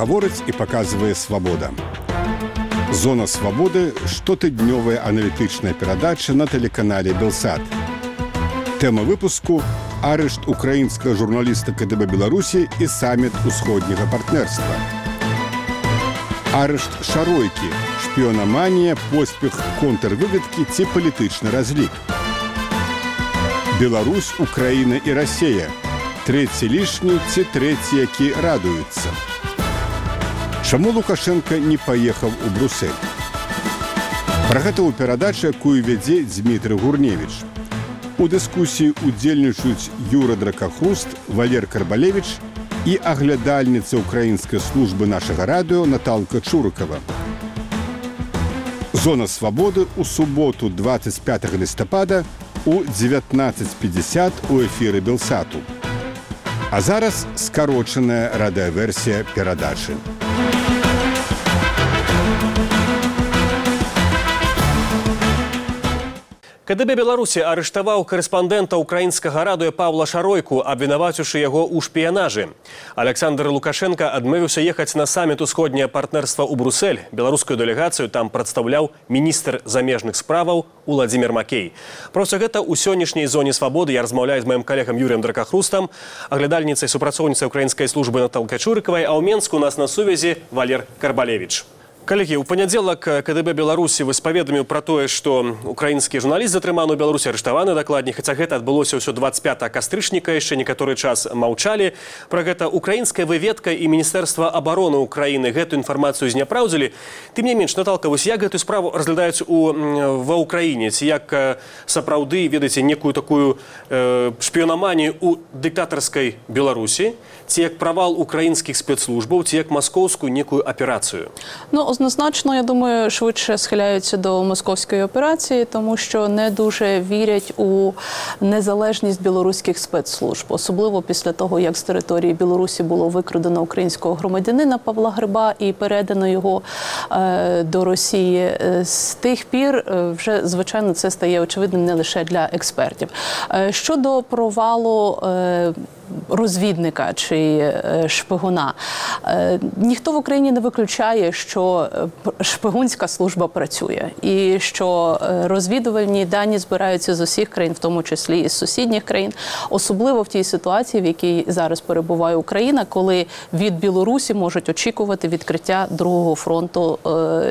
гаворыць і паказвае «Свабода». «Зона свабоды» – штотыднёвая аналітычная перадача на тэлеканале «Белсат». Тэма выпуску – арышт украінскага журналіста КДБ Беларусі і саміт усходняга партнерства. Арышт Шаройкі, шпіёнаманія, поспех контрвыведкі ці палітычны разлік. Беларусь, Украіна і Расія. Трэці лішні ці трэці, які радуюцца. Чаму Лукашенко не паехаў у Брусэль? Пра гэта ў перадачы, якую вядзе Дзмітрый Гурневіч. У дыскусіі удзельнічаюць Юра Дракахруст, Валер Карбалевіч і аглядальніца украінскай службы нашага радыё Наталка Чурыкава. «Зона свабоды» у суботу 25 лістапада у 19:50 у эфіры Белсату. А зараз скарочаная радыёверсія перадачы. КДБ Беларусі арыштаваў корэспандэнта украінскага радыё Павла Шаройку, абвінаваціўшы яго ў шпіянажы. Александр Лукашенко адмовіўся ехаць на саміт усходняе партнерства ў Брусэль. Беларускую дэлегацыю там прадстаўляў міністр замежных справаў Уладзімір Макей. Проста гэта ў сённяшняй зоне свабоды я размаўляю з маім калегам Юрыем Дракахрустам, аглядальніцай супрацоўніцай украінскай службы Наталкай Чурыкавай, а ў Менску у нас на сувязі Валер Карбалевіч. Калегі, у панядзелак КДБ Беларусі вось паведаміў пра тое, што украінскі журналіст затрыманы ў Беларусі, арыштаваны дакладней, хаця гэта адбылося ўсё 25 кастрычніка, яшчэ некаторы час маўчалі. Пра гэта украінская выведка і Міністэрства абароны Украіны гэтую інфармацыю зняпраўдзілі. Тым не менш, Наталка, вось як гэтую справу разглядаюць ва ўкраіне? Ці як сапраўды, ведаеце, некую такую шпіёнаманію ў дыктатарскай Беларусі? Ці як правал украінскіх спецслужбаў, ці як маскоўскую некую аперацыю? Однозначно, я думаю, швидше схиляються до московської операції, тому що не дуже вірять у незалежність білоруських спецслужб. Особливо після того, як з території Білорусі було викрадено українського громадянина Павла Гриба і передано його до Росії. З тих пір вже, звичайно, це стає очевидним не лише для експертів. Щодо провалу розвідника чи шпигуна. Ніхто в Україні не виключає, що шпигунська служба працює і що розвідувальні дані збираються з усіх країн, в тому числі і з сусідніх країн, особливо в тій ситуації, в якій зараз перебуває Україна, коли від Білорусі можуть очікувати відкриття другого фронту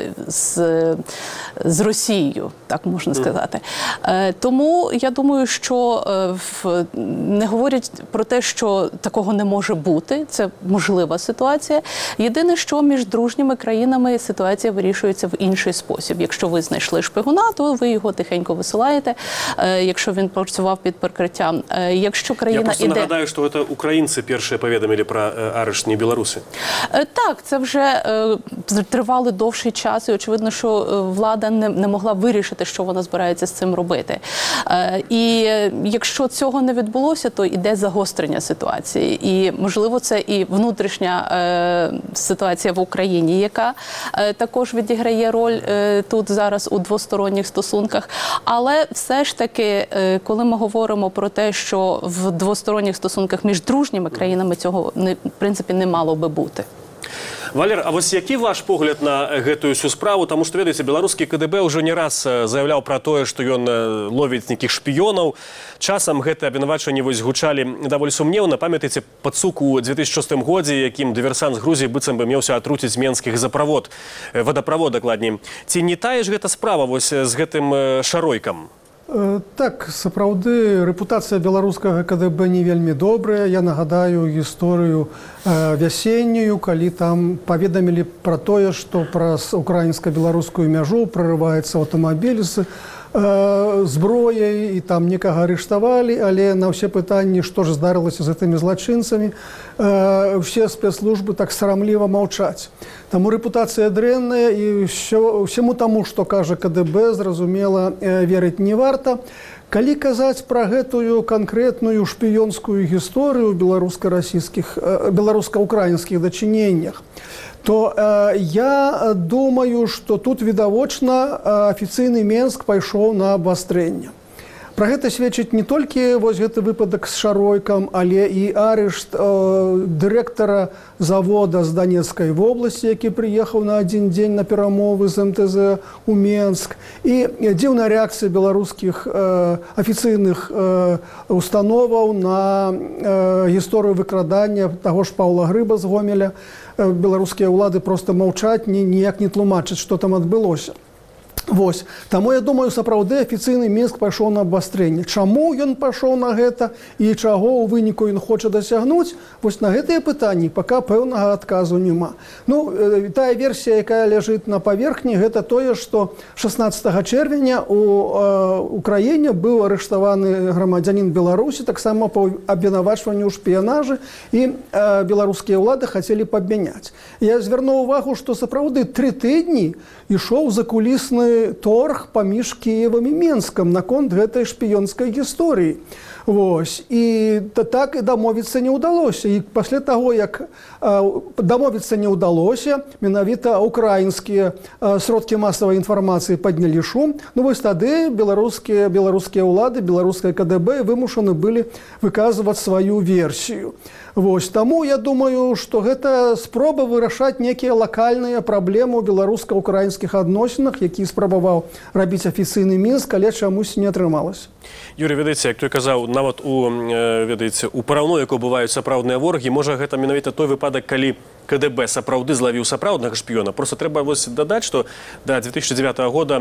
з Росією, так можна сказати. Тому я думаю, що не говорять про те, що такого не може бути. Це можлива ситуація. Єдине, що між дружніми країнами ситуація вирішується в інший спосіб. Якщо ви знайшли шпигуна, то ви його тихенько висилаєте, якщо він працював під прикриттям. Якщо країна Я просто нагадаю, що це українці перші повідомили про арешт, не білоруси. Так, це вже тривало довший час, і очевидно, що влада не могла вирішити, що вона збирається з цим робити. І якщо цього не відбулося, то йде загострення ситуації. І, можливо, це і внутрішня ситуація в Україні, яка також відіграє роль тут зараз у двосторонніх стосунках. Але все ж таки, коли ми говоримо про те, що в двосторонніх стосунках між дружніми країнами цього, в принципі, не мало би бути. Валер, а вось які ваш погляд на гэтую всю справу? Таму што, ведаеце, беларускі КДБ ўжо не раз заяўляў пра тое, што ён ловіць нейкіх шпіёнаў. Часам гэтыя абвінавачванні вось гучалі даволі сумнеўна. Памятаеце пацук у 2006 годзе, якім дыверсант з Грузіі быццам бы меўся атруціць менскі газаправод, вадаправод дакладней. Ці не тая ж гэта справа вось з гэтым Шаройкам? Так, сапраўды, рэпутацыя беларускага КДБ не вельмі добрая. Я нагадаю гісторыю вясеннюю, калі там паведамілі пра тое, што праз украінска-беларускую мяжу прарываецца аўтамабіль з зброяй, і там некага арыштавалі, але на ўсе пытанні, што ж здарылася з гэтымі злачынцамі, ўсе спецслужбы так сарамліва маўчаць. Таму рэпутацыя дрэнная, і ўсяму таму, што кажа КДБ, зразумела, верыць не варта. Калі казаць пра гэтую канкрэтную шпіёнскую гісторыю беларуска-украінскіх дачыненнях, то я думаю, што тут відавочна афіцыйны Менск пайшоў на абвастрэнне. Пра гэта сведчыць не толькі вось гэты выпадак з Шаройкам, але і арышт дырэктара завода з Донецкай вобласці, які прыехаў на адзін дзень на перамовы з МТЗ у Менск, і дзіўная рэакцыя беларускіх афіцыйных установаў на гісторыю выкрадання таго ж Паўла Грыба з Гомеля. Беларускія ўлады проста маўчаць, ніяк не тлумачаць, што там адбылося. Вось. Таму, я думаю, сапраўды афіцыйны Мінск пайшоў на абвастрэнне. Чаму ён пайшоў на гэта і чаго ў выніку ён хоча дасягнуць? Вось на гэтыя пытанні пака пэўнага адказу няма. Ну, тая версія, якая ляжыць на паверхні, гэта тое, што 16 чэрвеня у Украіне быў арыштаваны грамадзянін Беларусі, таксама па абвінавачванню ў шпіянажы, і беларускія ўлады хацелі пабмяняць. Я звярнуў увагу, што сапраўды 3 тыдні ішоў закулісны торг паміж Кіевам і Менскам наконт гэтай шпіёнскай гісторыі. Вось. І так і дамовіцца не ўдалося. І пасля таго, як дамовіцца не ўдалося, менавіта украінскія сродкі масавай інфармацыі паднялі шум, ну вось тады беларускія ўлады, беларускае КДБ вымушаны былі выказваць сваю версію. Вось. Таму я думаю, што гэта спроба вырашаць некія лакальныя праблемы ў беларуска-украінскіх адносінах, які спрабаваў рабіць афіцыйны Мінск, але чамусь не атрымалася. Юрий, ведаеце, як той казаў, нават у параўной, якой бываюць сапраўдныя ворагі, можа гэта менавіта той выпадак, калі КДБ сапраўды злавіў сапраўднага шпіёна. Просто трэба дадаць, што да 2009 года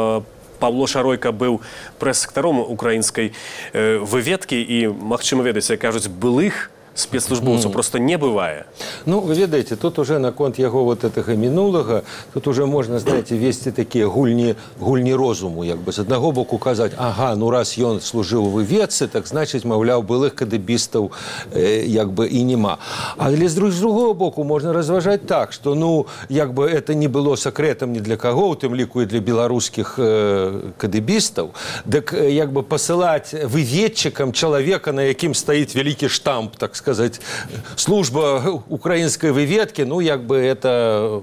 Павло Шаройка быў прэс-сектаром украінскай выведкі і, магчыма, ведаеце, кажуць, былых спецслужбовцаў просто не бывае. Ну, вы ведаеце, тут уже наконт яго вот гэтага мінулага, тут уже можна, знаете, весці такія гульні розуму, як бы з аднаго боку казаць, ага, ну раз ён служыў у выведцы, так значыць, маўляў, былых кадыбістаў як бы і нема. Але з другого боку можна разважаць так, што, ну, як бы это не было сакрэтам ні для каго, у тым ліку і для беларускіх кадыбістаў, дык як бы пасылаць выведчыкам чалавека, на якім стаіць вялікі штамп, так сказать, служба украинской выведки, ну, як бы это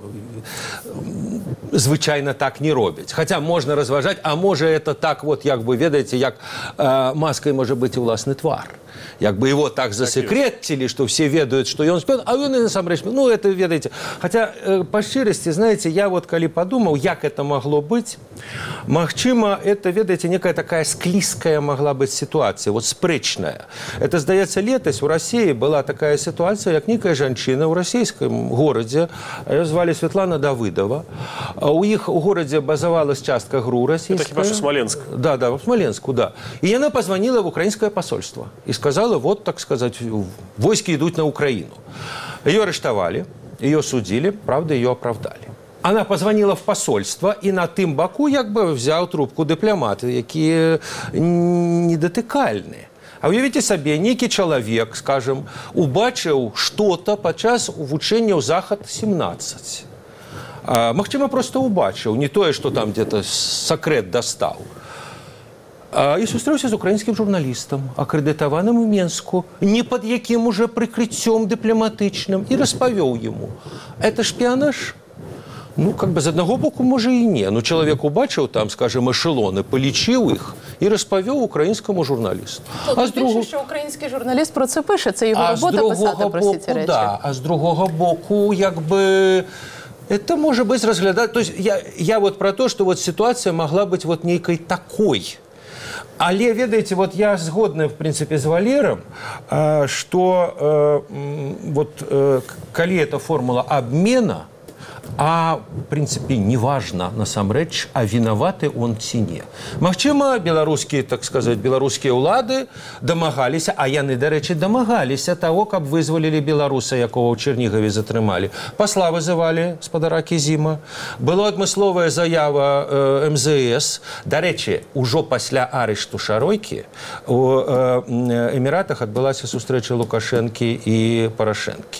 звычайно так не робяць. Хотя можно разважать, а может это так вот, як бы, ведаете, як маской может быть уласны твар. Як бы его так засекретили, что все ведают, что он шпион, а он и насамрэч, ну, это ведаете. Хотя, по шчырасці, знаете, я вот калі подумал, як это могло быть, магчыма, это, ведаете, некая такая склизкая могла быть ситуация, вот спрэчная. Это, здаецца, летась у России была такая ситуация, як некая жанчына ў расійскім горадзе, ее звали Светлана Давыдова. У іх у горадзе базавалась частка ГРУ российская. Это хіба що Смоленск. Да, в Смоленску, да. И она позвонила в украинское посольство и сказала, вот, так сказать, войски идут на Украину. Ее арестовали, ее судили, правда, ее оправдали. Она позвонила в посольство, и на тым баку як бы взял трубку дыпламат, якія недатыкальныя. А уявіце сабе, нейкі чалавек, скажем, убачыў што-то падчас вучэнняў Захад-17. Магчыма, просто убачыў, не тое, што там где-то сакрэт дастаў. І сустрэўся з украінскім журналістам, акрэдытаваным у Менску, не пад якім уже прыкрыццём дыпламатычным, і распавёў яму. Это шпіянаж? Ну, как бы, з аднаго боку, можа і не. Ну, чалавек убачыў там, скажем, эшелоны, палічыў іх і распавёў украінскаму журналісту. А з другого... що український журналіст про це пише, це його робота писати про всі ці речі. Да, а з другого боку, як би... Это может быть разглядать... То есть я вот про то, что вот ситуация могла быть вот некой такой. Але, ведаете, вот я згодны, в принципе, с Валером, что вот коли эта формула обмена, а, в принципе, неважно, насамрэч, а виноваты он ці не. Магчыма, беларускія, так сказать, беларускія ўлады дамагаліся, а яны, дарэчы, дамагаліся того, каб вызвалілі беларуса, якого ў Чернігаве затрымалі. Пасла вызывалі спадара Кізіма. Была адмысловая заява МЗС. Дарэчы, ужо пасля арышту Шаройкі у Эміратах адбылася сустрэча Лукашэнкі і Парашэнкі.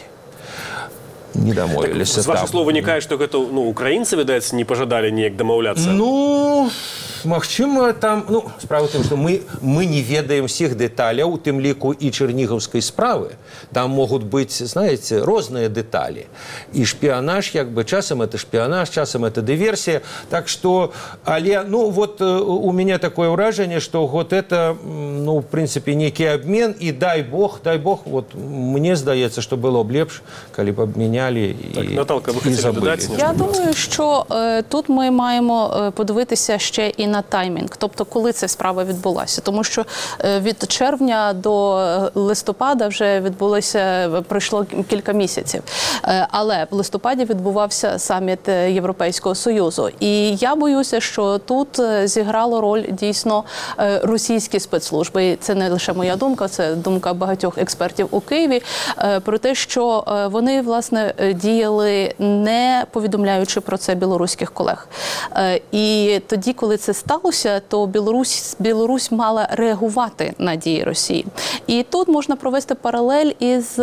Не дамовіліся. З вашых слоў вынікае, што гэта, ну, украінцы, відаць, не пажадалі неяк дамаўляцца? Ну, магчыма, там, ну, справа ў тым, што мы не ведаем всіх дэталяў, у тым ліку і чэрнігаўскай справы. Там могуць быць, знаете, розныя дэталі. І шпіянаж, як бы, часам это шпіянаж, часам это дыверсія. Так што, але, ну, вот у меня такое ўражанне, што вот это, ну, в прынцыпе, нейкі абмен, і дай бог, вот мне здаецца, што было б лепш, калі б абмянялі і Наталка, ви хотіли додати? Я думаю, що тут ми маємо подивитися ще і на таймінг, тобто коли ця справа відбулася. Тому що від червня до листопада вже пройшло кілька місяців. Але в листопаді відбувався саміт Європейського Союзу. І я боюся, що тут зіграло роль дійсно російські спецслужби. І це не лише моя думка, це думка багатьох експертів у Києві, про те, що вони, власне, діяли не повідомляючи про це білоруських колег. І тоді, коли це сталося, то Білорусь мала реагувати на дії Росії. І тут можна провести паралель із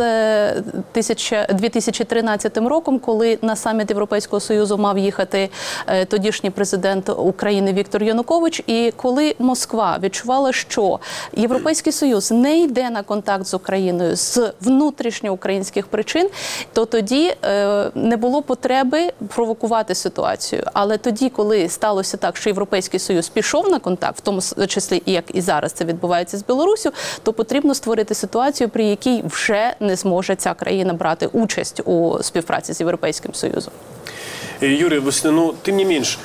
2013 роком, коли на саміт Європейського Союзу мав їхати тодішній президент України Віктор Янукович, і коли Москва відчувала, що Європейський Союз не йде на контакт з Україною з внутрішньоукраїнських причин, то тоді не було потреби провокувати ситуацію. Але тоді, коли сталося так, що Європейський Союз пішов на контакт, в тому числі і як і зараз це відбувається з Білоруссю, то потрібно створити ситуацію, при якій вже не зможе ця країна брати участь у співпраці з Європейським Союзом. Юрий, ну, тым не менш,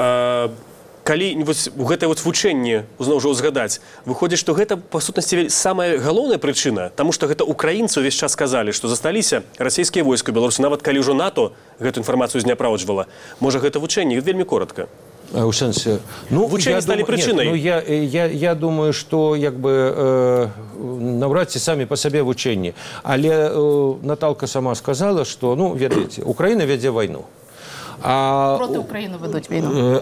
калі гэтае вучэнне ўжо ўзгадаць, выходзіць, што гэта па сутнасці самая галоўная прычына, таму што гэта украінцы ўвесь час сказалі, што засталіся расійскія войскі ў Беларусі, нават калі ўжо НАТО гэту інфармацыю зняпраўджвала. Можа, гэта вучэнне вельмі коротка. У сэнсе, ну, вучэнне сталі прычынай. Ну, я думаю, што як бы наўрад ці самі па сабе вучэнні. Але Наталка сама сказала, што, ну, ведаеце, Украіна вядзе вайну. Проти України ведуть війну.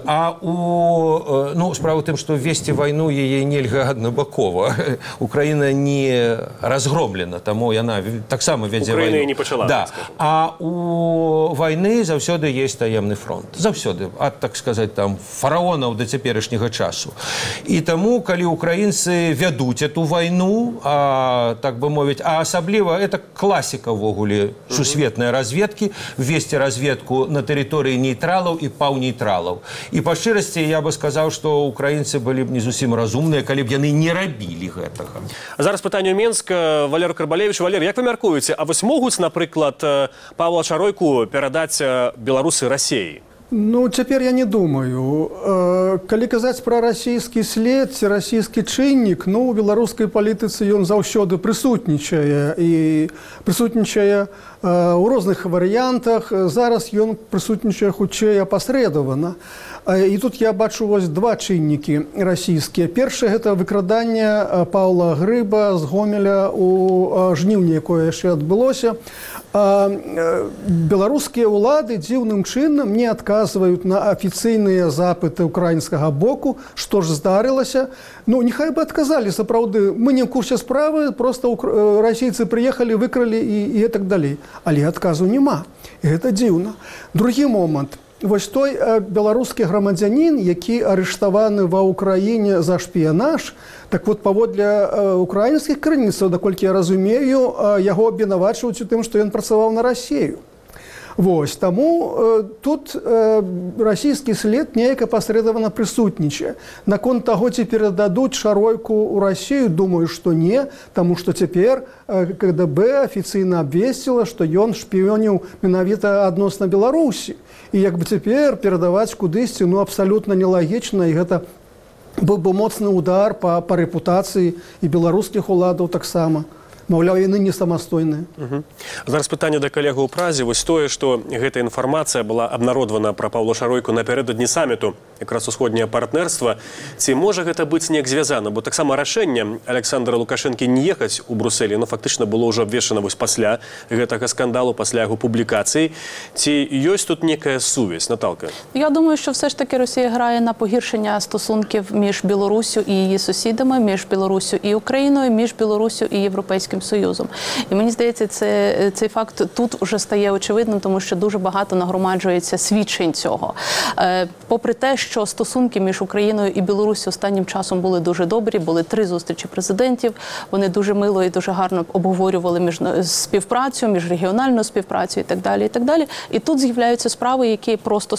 Ну, справа в тым, што весці вайну яе нельга аднабакова. Украіна не разгромлена, таму яна таксама вядзе вайну. Украіна не пачала. Да. А у вайны заўсёды ёсць таемны фронт. Заўсёды. Ад, так сказаць, там, фараонаў да цяперашняга часу. І таму, калі украінцы вядуць эту вайну, так бы мовіць, а асабліва, это класіка ўвогуле сусветнай разведкі, весці разведку на тэрыторыі нейтралаў і паўнейтралаў. І па шчырасці я бы сказаў, што украінцы былі б не зусім разумныя, калі б яны не рабілі гэтага. Зараз пытанне ў Менск. Валеру Карбалевічу. Валер, як вы мяркуеце, а вось могуць, напрыклад, Павла Шаройку перадаць беларусы Расіі? Ну, цяпер я не думаю. Калі казаць пра расійскі след ці расійскі чыннік, ну, у беларускай палітыцы ён заўсёды прысутнічае. І прысутнічае у розных варыянтах. Зараз ён прысутнічае хутчэй апасрэдавана. І тут я бачу вось два чыннікі расійскія. Першае – гэта выкраданне Паўла Грыба з Гомеля у жніўні, якое яшчэ адбылося. Беларускія ўлады дзіўным чынам не адказваюць на афіцыйныя запыты украінскага боку, што ж здарылася. Ну, нехай бы адказалі, сапраўды, мы не ў курсе справы, проста расійцы прыехалі, выкралі і так далей. Але адказу няма. І гэта дзіўна. Другі момант. Вось той беларускі грамадзянін, які арыштаваны ва ўкраіне за шпіянаж, так вот, паводле украінскіх крыніцаў, наколькі я разумею, яго абвінавачваюць у тым, што ён працаваў на Расію. Вось, таму тут расійскі след неяк апасрэдавана прысутнічае. Наконт таго, ці перададуць Шаройку ў Расію, думаю, што не, таму што цяпер КДБ афіцыйна абвесціла, што ён шпіёніў менавіта адносна Беларусі. І як бы цяпер перадаваць кудысьці, ну, абсалютна нелагічна, і гэта быў бы моцны удар па рэпутацыі і беларускіх уладаў таксама. Маўляў, яны не самастойныя. Зараз пытанне да калега ў Празе. Вось тое, што гэта інфармацыя была абнародвана пра Паўла Шаройку напярэдадні саміту, якраз усходняе партнерства. Ці можа гэта быць неяк звязана? Бо таксама рашэнне Александра Лукашэнкі не ехаць у Брусэль, оно фактычна было ўжо абвешчана вось пасля гэтага скандалу, пасля яго публікацыі. Ці ёсць тут некая сувязь, Наталка? Я думаю, що все ж таки Росія грає на погіршення стосунків між Білоруссю і її сусідами, між Білоруссю і Україною, між Білоруссю і Європейським Європейським Союзом. І мені здається, цей факт тут вже стає очевидним, тому що дуже багато нагромаджується свідчень цього. Попри те, що стосунки між Україною і Білоруссю останнім часом були дуже добрі, були 3 зустрічі президентів, вони дуже мило і дуже гарно обговорювали співпрацю, міжрегіональну співпрацю і так далі, і так далі. І тут з'являються справи, які просто